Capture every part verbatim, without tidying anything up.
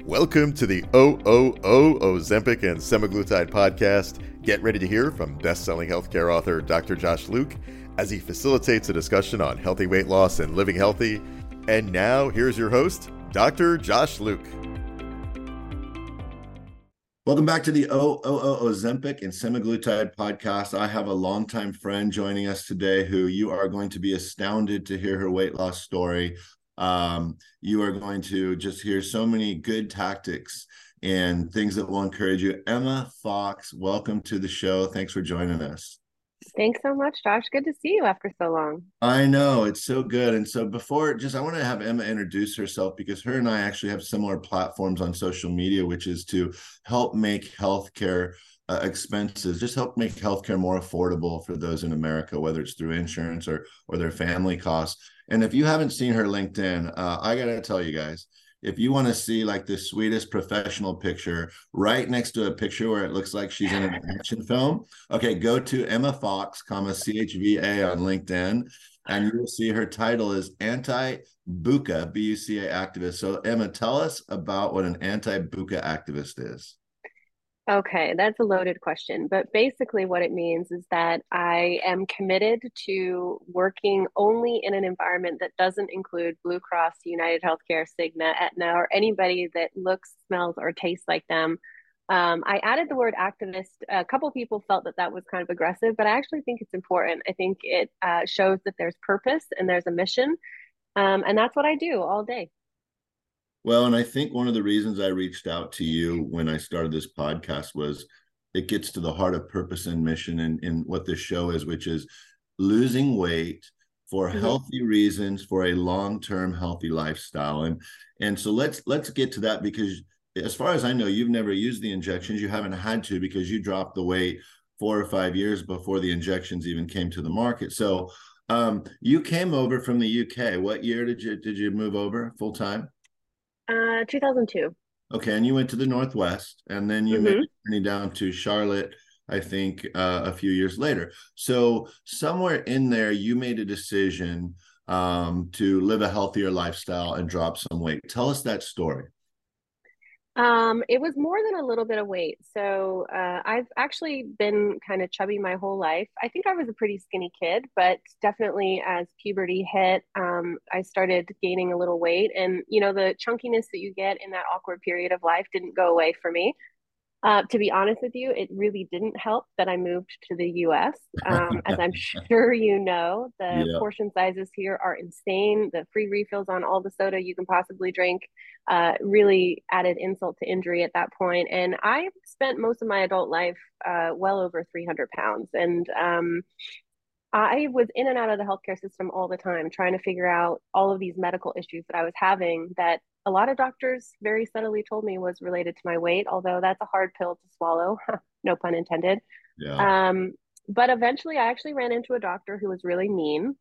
Welcome to the O O O Ozempic and Semaglutide podcast. Get ready to hear from best-selling healthcare author Doctor Josh Luke as he facilitates a discussion on healthy weight loss and living healthy. And now, here's your host, Doctor Josh Luke. Welcome back to the O O O Ozempic and Semaglutide podcast. I have a longtime friend joining us today who you are going to be astounded to hear her weight loss story. Um, you are going to just hear so many good tactics and things that will encourage you. Emma Fox, welcome to the show. Thanks for joining us. Thanks so much, Josh. Good to see you after so long. I know, it's so good. And so before, just I want to have Emma introduce herself because her and I actually have similar platforms on social media, which is to help make healthcare uh, expenses, just help make healthcare more affordable for those in America, whether it's through insurance or or their family costs. And if you haven't seen her LinkedIn, uh, I got to tell you guys, if you want to see like the sweetest professional picture right next to a picture where it looks like she's in an action film, okay, go to Emma Fox, comma C H V A on LinkedIn, and you will see her title is anti-bucca, B U C A activist. So Emma, tell us about what an anti-bucca activist is. Okay, that's a loaded question, but basically what it means is that I am committed to working only in an environment that doesn't include Blue Cross, United Healthcare, Cigna, Aetna, or anybody that looks, smells, or tastes like them. Um, I added the word activist. A couple people felt that that was kind of aggressive, but I actually think it's important. I think it uh, shows that there's purpose and there's a mission, um, and that's what I do all day. Well, and I think one of the reasons I reached out to you when I started this podcast was it gets to the heart of purpose and mission and, and what this show is, which is losing weight for Mm-hmm. healthy reasons, for a long-term healthy lifestyle. And, and so let's let's get to that because as far as I know, you've never used the injections. You haven't had to because you dropped the weight four or five years before the injections even came to the market. So um, you came over from the U K. What year did you did you move over full time? Uh, two thousand two. Okay, and you went to the Northwest, and then you made Mm-hmm. a journey down to Charlotte, I think, uh, a few years later. So somewhere in there, you made a decision um, to live a healthier lifestyle and drop some weight. Tell us that story. Um, it was more than a little bit of weight. So uh, I've actually been kind of chubby my whole life. I think I was a pretty skinny kid, but definitely as puberty hit, um, I started gaining a little weight. And, you know, the chunkiness that you get in that awkward period of life didn't go away for me. Uh, to be honest with you, it really didn't help that I moved to the U S. Um, as I'm sure you know, the Yeah. portion sizes here are insane. The free refills on all the soda you can possibly drink uh, really added insult to injury at that point. And I spent most of my adult life uh, well over three hundred pounds. And um, I was in and out of the healthcare system all the time, trying to figure out all of these medical issues that I was having that a lot of doctors very subtly told me was related to my weight, although that's a hard pill to swallow, no pun intended. Yeah. Um, but eventually, I actually ran into a doctor who was really mean.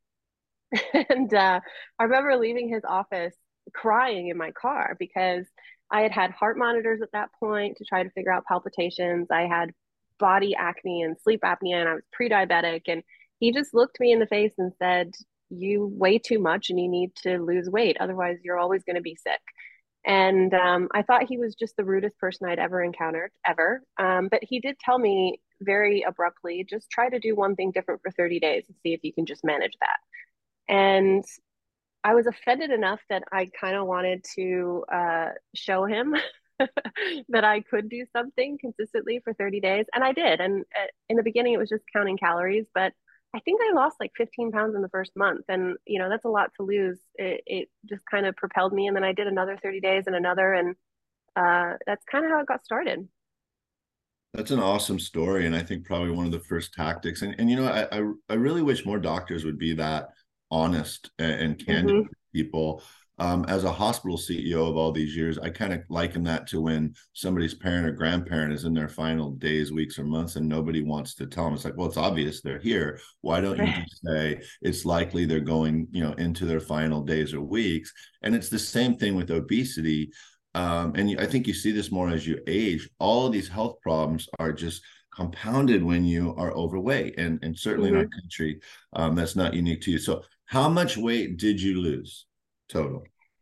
And uh, I remember leaving his office crying in my car because I had had heart monitors at that point to try to figure out palpitations. I had body acne and sleep apnea, and I was pre diabetic. And he just looked me in the face and said, "You weigh too much and you need to lose weight. Otherwise, you're always going to be sick." And um, I thought he was just the rudest person I'd ever encountered, ever. Um, but he did tell me very abruptly, just try to do one thing different for thirty days and see if you can just manage that. And I was offended enough that I kind of wanted to uh, show him that I could do something consistently for thirty days. And I did. And uh, in the beginning, it was just counting calories, but I think I lost like fifteen pounds in the first month. And, you know, that's a lot to lose. It, it just kind of propelled me. And then I did another thirty days and another. And uh, that's kind of how it got started. That's an awesome story, and I think probably one of the first tactics. And and you know, I I, I really wish more doctors would be that honest and, and candid Mm-hmm. with people. Um, as a hospital C E O of all these years, I kind of liken that to when somebody's parent or grandparent is in their final days, weeks, or months, and nobody wants to tell them. It's like, well, it's obvious they're here. Why don't you Right. just say it's likely they're going, you know, into their final days or weeks? And it's the same thing with obesity. Um, and you, I think you see this more as you age. All of these health problems are just compounded when you are overweight, and and certainly in our Mm-hmm. country, um, that's not unique to you. So, how much weight did you lose total?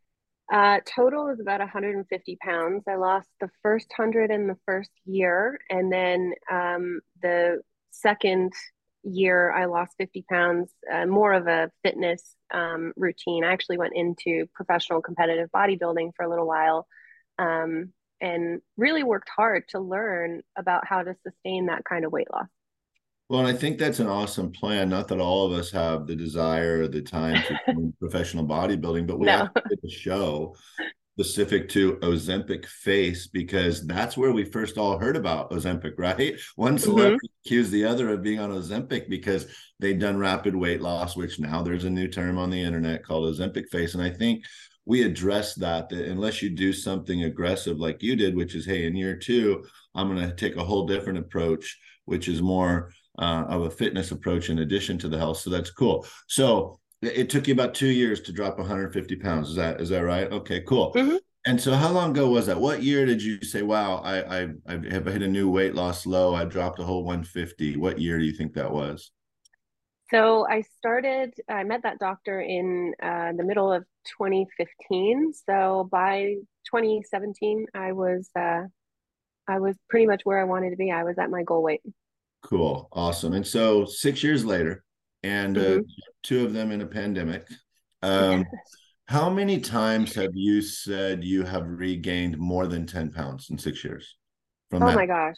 Uh, total is about one hundred fifty pounds. I lost the first one hundred in the first year, and then um, the second year I lost fifty pounds, uh, more of a fitness um, routine. I actually went into professional competitive bodybuilding for a little while, um, and really worked hard to learn about how to sustain that kind of weight loss. Well, and I think that's an awesome plan. Not that all of us have the desire or the time to do professional bodybuilding, but we No. actually did a show specific to Ozempic face because that's where we first all heard about Ozempic, right? One hmm celebrity accused the other of being on Ozempic because they'd done rapid weight loss, which now there's a new term on the internet called Ozempic face. And I think we addressed that, that unless you do something aggressive like you did, which is, hey, in year two, I'm going to take a whole different approach, which is more uh, of a fitness approach in addition to the health. So that's cool. So it took you about two years to drop one hundred fifty pounds. Is that is that right? Okay, cool. hmm And so, how long ago was that? What year did you say, "Wow, I I, I have hit a new weight loss low. I dropped a whole one hundred fifty." What year do you think that was? So I started, I met that doctor in uh, the middle of twenty fifteen. So by twenty seventeen, I was uh, I was pretty much where I wanted to be. I was at my goal weight. Cool, awesome. And so, six years later, and uh, hmm two of them in a pandemic. Um, how many times have you said you have regained more than ten pounds in six years from Oh that? my gosh.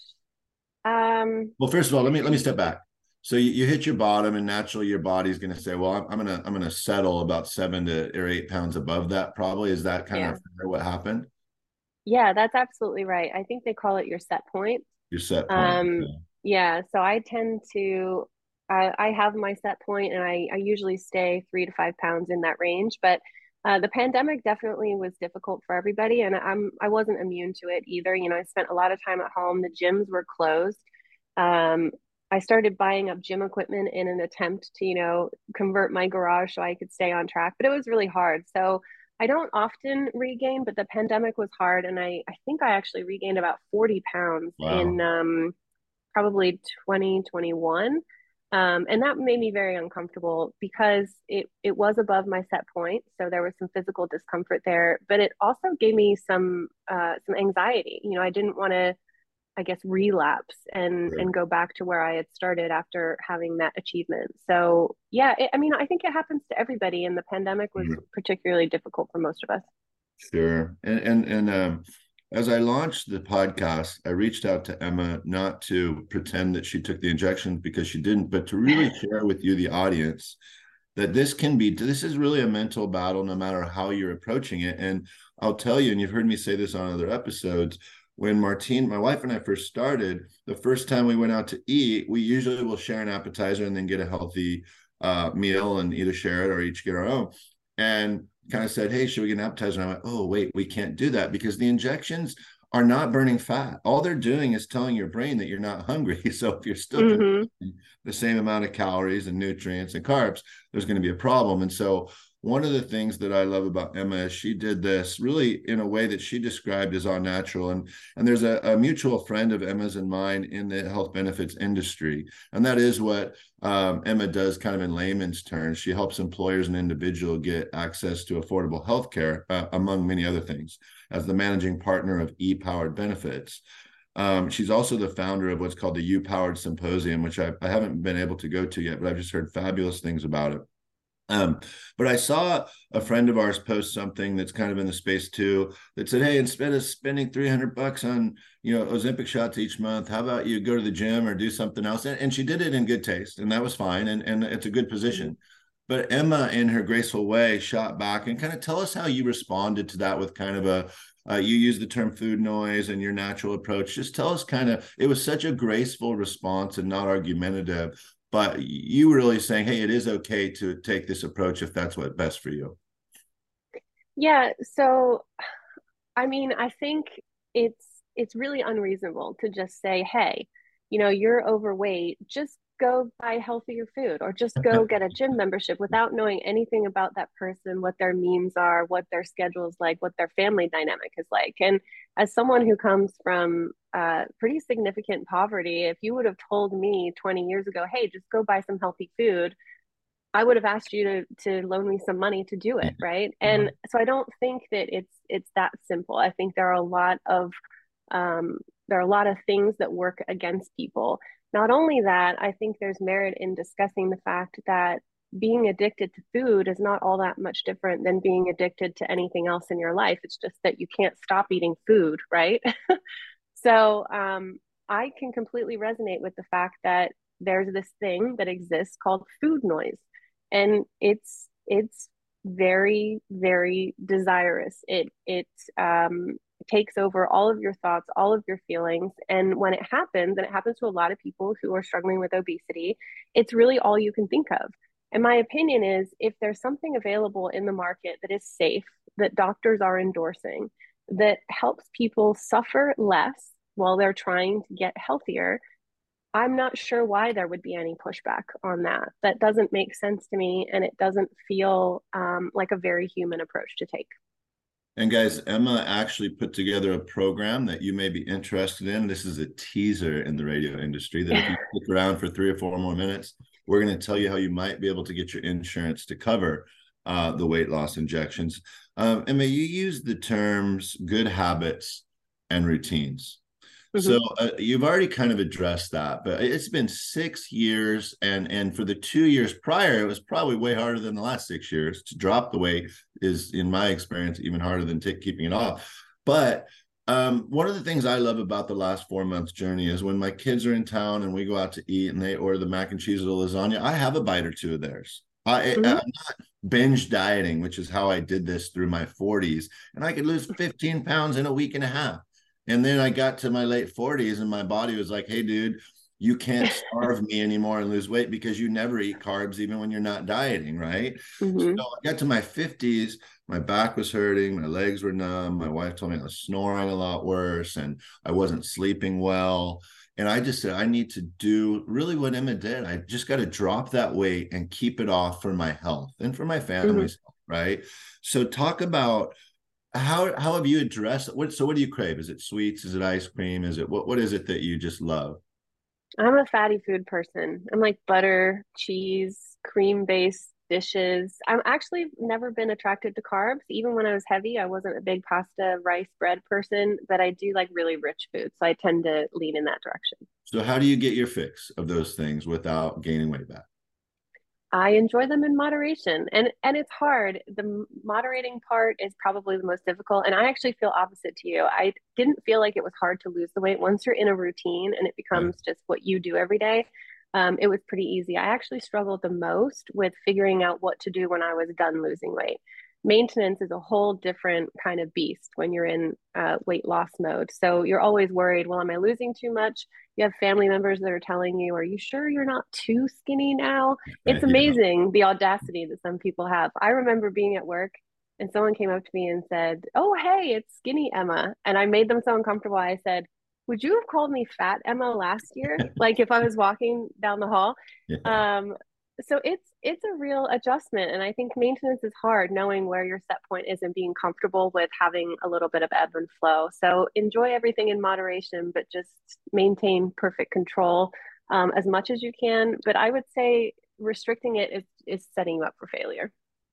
Um, Well, first of all, let me let me step back. So you, you hit your bottom, and naturally your body's going to say, "Well, I'm, I'm gonna I'm gonna settle about seven to or eight pounds above that." Probably is that kind yeah. of what happened? Yeah, that's absolutely right. I think they call it your set point. Your set point. Um, Okay. yeah, so I tend to I, I have my set point and I, I usually stay three to five pounds in that range. But uh, the pandemic definitely was difficult for everybody, and I'm I wasn't immune to it either. You know, I spent a lot of time at home. The gyms were closed. Um, I started buying up gym equipment in an attempt to, you know, convert my garage so I could stay on track, but it was really hard. So I don't often regain, but the pandemic was hard, and I I think I actually regained about forty pounds in Wow. um probably twenty twenty-one. Um, and that made me very uncomfortable because it, it was above my set point. So there was some physical discomfort there, but it also gave me some, uh, some anxiety. You know, I didn't want to, I guess, relapse and, Sure. and go back to where I had started after having that achievement. So yeah, it, I mean, I think it happens to everybody, and the pandemic was Sure. particularly difficult for most of us. Sure. And and and um, as I launched the podcast, I reached out to Emma not to pretend that she took the injections because she didn't, but to really share with you, the audience, that this can be this is really a mental battle no matter how you're approaching it. And I'll tell you, and you've heard me say this on other episodes, when Martine, my wife, and I first started, the first time we went out to eat, we usually will share an appetizer and then get a healthy uh, meal and either share it or each get our own. And kind of said, "Hey, should we get an appetizer?" And I went, "Oh, wait, we can't do that because the injections are not burning fat. All they're doing is telling your brain that you're not hungry. So if you're still hmm consuming the same amount of calories and nutrients and carbs, there's going to be a problem." And so one of the things that I love about Emma is she did this really in a way that she described as all natural. And, and there's a, a mutual friend of Emma's and mine in the health benefits industry. And that is what um, Emma does kind of in layman's terms. She helps employers and individuals get access to affordable health care, uh, among many other things, as the managing partner of E-Powered Benefits. Um, she's also the founder of what's called the U-Powered Symposium, which I, I haven't been able to go to yet, but I've just heard fabulous things about it. Um, but I saw a friend of ours post something that's kind of in the space too, that said, "Hey, instead of spending three hundred bucks on, you know, Ozempic shots each month, how about you go to the gym or do something else?" And, and she did it in good taste, and that was fine. And, and it's a good hmm position. But Emma, in her graceful way, shot back and kind of tell us how you responded to that with kind of a, uh, you use the term food noise and your natural approach. Just tell us kind of, it was such a graceful response and not argumentative, but you were really saying, "Hey, it is okay to take this approach if that's what's best for you." Yeah, so I mean, I think it's it's really unreasonable to just say, "Hey, you know, you're overweight, just go buy healthier food or just go get a gym membership," without knowing anything about that person, what their means are, what their schedule is like, what their family dynamic is like. And as someone who comes from uh, pretty significant poverty, if you would have told me twenty years ago, "Hey, just go buy some healthy food," I would have asked you to to loan me some money to do it, right? Uh-huh. And so I don't think that it's it's that simple. I think there are a lot of um, there are a lot of things that work against people. Not only that, I think there's merit in discussing the fact that being addicted to food is not all that much different than being addicted to anything else in your life. It's just that you can't stop eating food, right? So um, I can completely resonate with the fact that there's this thing that exists called food noise, and it's it's very very desirous. It it um, takes over all of your thoughts, all of your feelings, and when it happens, and it happens to a lot of people who are struggling with obesity, it's really all you can think of. And my opinion is, if there's something available in the market that is safe, that doctors are endorsing, that helps people suffer less while they're trying to get healthier, I'm not sure why there would be any pushback on that. That doesn't make sense to me, and it doesn't feel um, like a very human approach to take. And guys, Emma actually put together a program that you may be interested in. This is a teaser in the radio industry that if you stick around for three or four more minutes, we're going to tell you how you might be able to get your insurance to cover uh, the weight loss injections. Um, Emma, you use the terms good habits and routines. Mm-hmm. So uh, you've already kind of addressed that, but it's been six years, and and for the two years prior, it was probably way harder than the last six years. To drop the weight is, in my experience, even harder than t- keeping it off. But um, one of the things I love about the last four months journey is when my kids are in town and we go out to eat and they order the mac and cheese or the lasagna, I have a bite or two of theirs. I, mm-hmm. I'm not binge dieting, which is how I did this through my forties, and I could lose fifteen pounds in a week and a half. And then I got to my late forties and my body was like, hey, dude, you can't starve me anymore and lose weight because you never eat carbs, even when you're not dieting, right? Mm-hmm. So I got to my fifties, my back was hurting, my legs were numb. My wife told me I was snoring a lot worse and I wasn't sleeping well. And I just said, I need to do really what Emma did. I just got to drop that weight and keep it off for my health and for my family's mm-hmm. health, right? So talk about How how have you addressed what? So what do you crave? Is it sweets? Is it ice cream? Is it what? What is it that you just love? I'm a fatty food person. I'm like butter, cheese, cream-based dishes. I'm actually never been attracted to carbs. Even when I was heavy, I wasn't a big pasta, rice, bread person, but I do like really rich food. So I tend to lean in that direction. So how do you get your fix of those things without gaining weight back? I enjoy them in moderation, and and it's hard. The moderating part is probably the most difficult, and I actually feel opposite to you. I didn't feel like it was hard to lose the weight once you're in a routine and it becomes yeah. just what you do every day. Um, it was pretty easy. I actually struggled the most with figuring out what to do when I was done losing weight. Maintenance is a whole different kind of beast when you're in uh, weight loss mode. So you're always worried, well, am I losing too much? You have family members that are telling you, are you sure you're not too skinny now? It's amazing yeah. the audacity that some people have. I remember being at work and someone came up to me and said, oh, hey, it's skinny Emma. And I made them so uncomfortable. I said, would you have called me fat Emma last year? Like if I was walking down the hall. Yeah. Um, so it's it's a real adjustment, and I think maintenance is hard, knowing where your set point is and being comfortable with having a little bit of ebb and flow. So enjoy everything in moderation, but just maintain perfect control um, as much as you can. But I would say restricting it is, is setting you up for failure.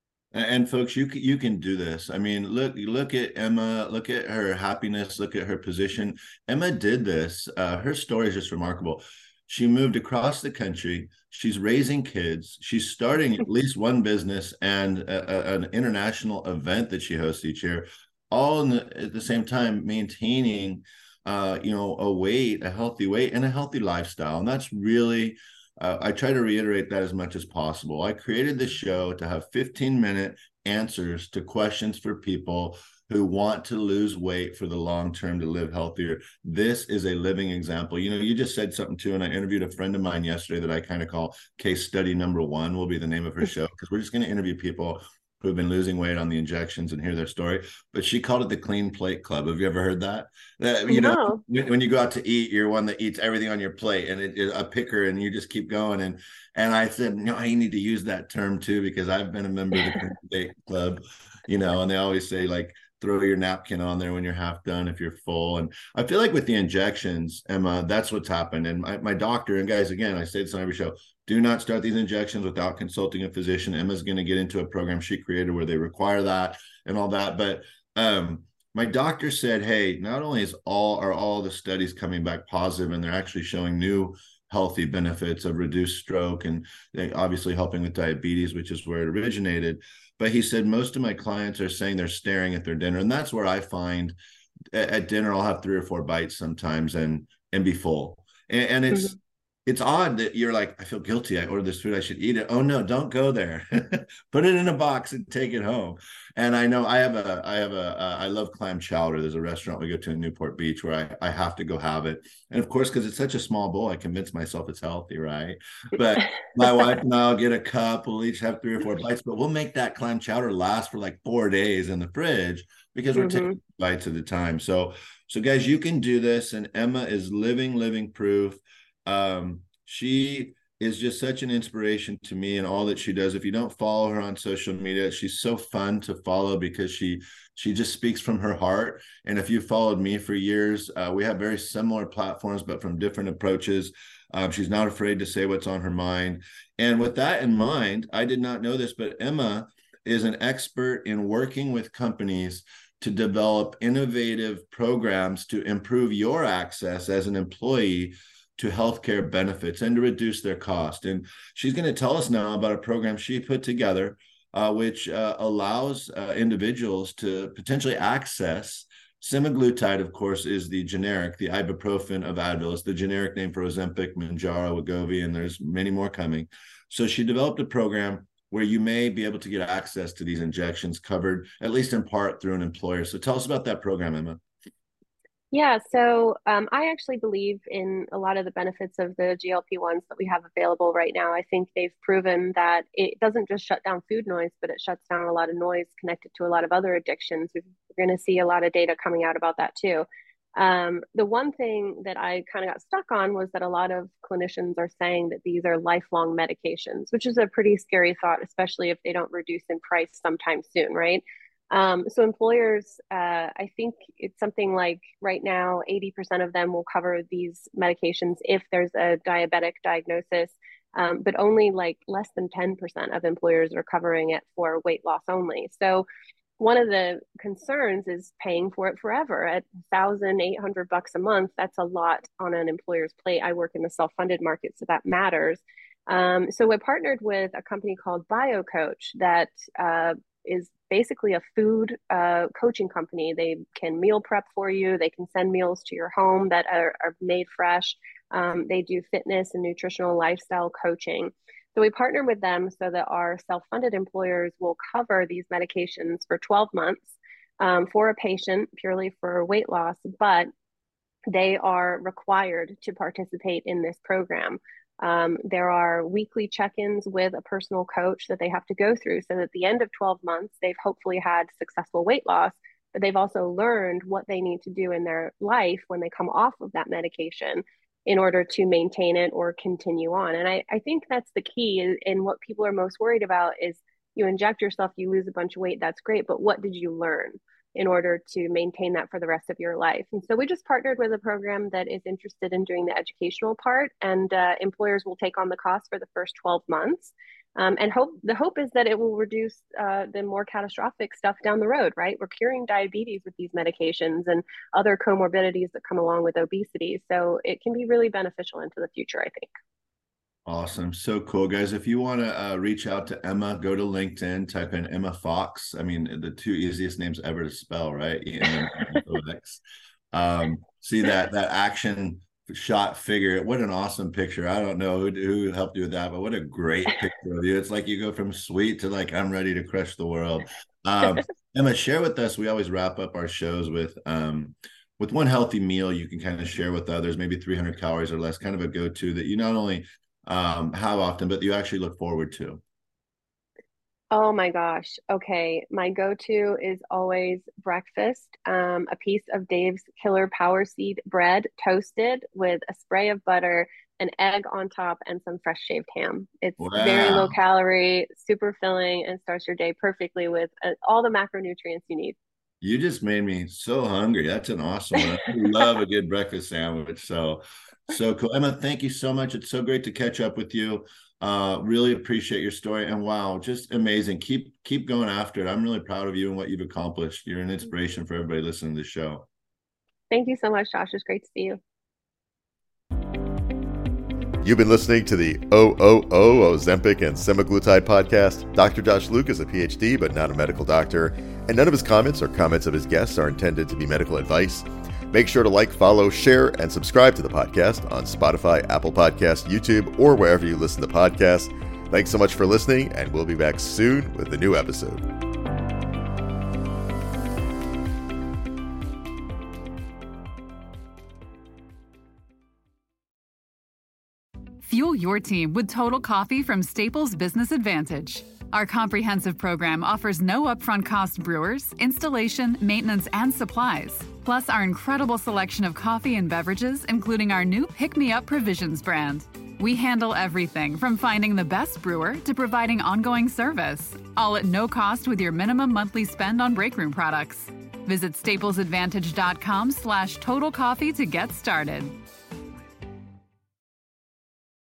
And folks, you can, you can do this. I mean, look, look at Emma, look at her happiness, look at her position. Emma did this. Uh, her story is just remarkable. She moved across the country. She's raising kids. She's starting at least one business and a, a, an international event that she hosts each year, all in the, at the same time maintaining, uh, you know, a weight, a healthy weight, and a healthy lifestyle. And that's really, uh, I try to reiterate that as much as possible. I created this show to have fifteen minute answers to questions for people who want to lose weight for the long term to live healthier. This is a living example. You know, you just said something too, and I interviewed a friend of mine yesterday that I kind of call case study number one will be the name of her show, because we're just going to interview people who have been losing weight on the injections and hear their story. But she called it the Clean Plate Club. Have you ever heard that? That you no. know, when you go out to eat, you're one that eats everything on your plate, and it is a picker, and you just keep going. And and I said, no, I need to use that term too, because I've been a member of the Clean Plate Club, you know, and they always say like, throw your napkin on there when you're half done if you're full. And I feel like with the injections, Emma, that's what's happened. And my, my doctor, and guys, again, I say this on every show, do not start these injections without consulting a physician. Emma's going to get into a program she created where they require that and all that. But um, my doctor said, hey, not only is all are all the studies coming back positive, and they're actually showing new healthy benefits of reduced stroke and obviously helping with diabetes, which is where it originated. But he said, most of my clients are saying they're staring at their dinner. And that's where I find at, at dinner, I'll have three or four bites sometimes and, and be full. And, and it's, mm-hmm. It's odd that you're like, I feel guilty. I ordered this food. I should eat it. Oh no, don't go there. Put it in a box and take it home. And I know I have a, I have a, uh, I love clam chowder. There's a restaurant we go to in Newport Beach where I, I have to go have it. And of course, because it's such a small bowl, I convince myself it's healthy, right? But my wife and I'll get a cup. We'll each have three or four bites, but we'll make that clam chowder last for like four days in the fridge because we're mm-hmm. taking bites at a time. So, so guys, you can do this. And Emma is living, living proof. Um, she is just such an inspiration to me and all that she does. If you don't follow her on social media, she's so fun to follow because she she just speaks from her heart. And if you followed me for years, uh, we have very similar platforms, but from different approaches. Um, she's not afraid to say what's on her mind. And with that in mind, I did not know this, but Emma is an expert in working with companies to develop innovative programs to improve your access as an employee to healthcare benefits and to reduce their cost. And she's going to tell us now about a program she put together, uh, which uh, allows uh, individuals to potentially access semaglutide. Of course, is the generic, the ibuprofen of Advil. It's the generic name for Ozempic, Mounjaro, Wegovy, and there's many more coming. So she developed a program where you may be able to get access to these injections covered, at least in part, through an employer. So tell us about that program, Emma. Yeah, so um, I actually believe in a lot of the benefits of the G L P ones that we have available right now. I think they've proven that it doesn't just shut down food noise, but it shuts down a lot of noise connected to a lot of other addictions. We're going to see a lot of data coming out about that too. Um, the one thing that I kind of got stuck on was that a lot of clinicians are saying that these are lifelong medications, which is a pretty scary thought, especially if they don't reduce in price sometime soon, right? Um, so employers, uh, I think it's something like right now, eighty percent of them will cover these medications if there's a diabetic diagnosis, um, but only like less than ten percent of employers are covering it for weight loss only. So one of the concerns is paying for it forever at one thousand eight hundred bucks a month. That's a lot on an employer's plate. I work in the self-funded market, so that matters. Um, so we partnered with a company called BioCoach that uh, is basically a food uh, coaching company. They can meal prep for you. They can send meals to your home that are, are made fresh. Um, they do fitness and nutritional lifestyle coaching. So we partner with them so that our self-funded employers will cover these medications for twelve months um, for a patient purely for weight loss, but they are required to participate in this program. Um, there are weekly check-ins with a personal coach that they have to go through so that at the end of twelve months, they've hopefully had successful weight loss, but they've also learned what they need to do in their life when they come off of that medication in order to maintain it or continue on. And I, I think that's the key. And what people are most worried about is you inject yourself, you lose a bunch of weight, that's great, but what did you learn in order to maintain that for the rest of your life? And so we just partnered with a program that is interested in doing the educational part, and uh, employers will take on the cost for the first twelve months. Um, and hope the hope is that it will reduce uh, the more catastrophic stuff down the road, right? We're curing diabetes with these medications and other comorbidities that come along with obesity. So it can be really beneficial into the future, I think. Awesome. So cool, guys. If you want to uh, reach out to Emma, go to LinkedIn, type in Emma Fox. I mean, the two easiest names ever to spell, right? E M M O X. Um, see that that action shot figure. What an awesome picture. I don't know who, who helped you with that, but what a great picture of you. It's like you go from sweet to like, I'm ready to crush the world. Um, Emma, share with us. We always wrap up our shows with um, with one healthy meal you can kind of share with others, maybe three hundred calories or less, kind of a go-to that you not only um how often but you actually look forward to. Oh my gosh. Okay. My go-to is always breakfast. Um, a piece of Dave's Killer Power Seed bread toasted with a spray of butter, an egg on top, and some fresh shaved ham. It's Wow. very low calorie, super filling, and starts your day perfectly with uh, all the macronutrients you need. You just made me so hungry. That's an awesome one. I love a good breakfast sandwich. So, so cool. Emma, thank you so much. It's so great to catch up with you. Uh, really appreciate your story. And wow, just amazing. Keep, keep going after it. I'm really proud of you and what you've accomplished. You're an inspiration for everybody listening to the show. Thank you so much, Josh. It's great to see you. You've been listening to the O O O Ozempic and Semaglutide podcast. Doctor Josh Luke is a P H D, but not a medical doctor, and none of his comments or comments of his guests are intended to be medical advice. Make sure to like, follow, share, and subscribe to the podcast on Spotify, Apple Podcasts, YouTube, or wherever you listen to podcasts. Thanks so much for listening, and we'll be back soon with a new episode. Fuel your team with Total Coffee from Staples Business Advantage. Our comprehensive program offers no upfront cost brewers, installation, maintenance, and supplies, plus our incredible selection of coffee and beverages, including our new Pick Me Up Provisions brand. We handle everything from finding the best brewer to providing ongoing service, all at no cost with your minimum monthly spend on break room products. Visit staplesadvantage.com slash total coffee to get started.